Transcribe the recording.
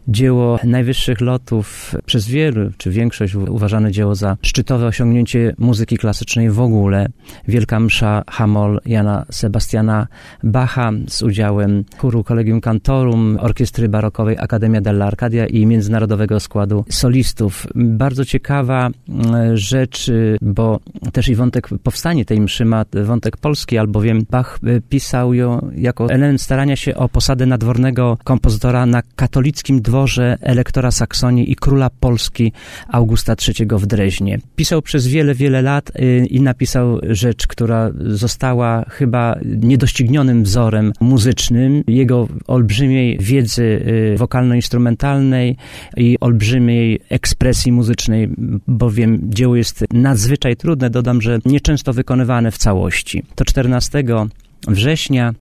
dzieło najwyższych lotów, przez wielu, czy większość uważane dzieło za szczytowe osiągnięcie muzyki klasycznej w ogóle. Wielka msza H-moll Jana Sebastiana Bacha z udziałem chóru Collegium Cantorum, orkiestry barokowej Accademia della Arcadia i międzynarodowego składu solistów. Bardzo ciekawa rzecz, bo też i wątek powstanie tej mszy ma wątek polski, albowiem Bach pisał ją jako element starania się o posadę nadwornego kompozytora na katolickim dworze elektora Saksonii i króla Polski Augusta III w Dreźnie. Pisał przez wiele, wiele lat i napisał rzecz, która została chyba niedoścignionym wzorem muzycznym. Jego olbrzymiej wiedzy wokalno-instrumentalnej i olbrzymiej ekspresji muzycznej, bowiem dzieło jest nadzwyczaj trudne. Dodam, że nieczęsto wykonywane w całości. To 14 września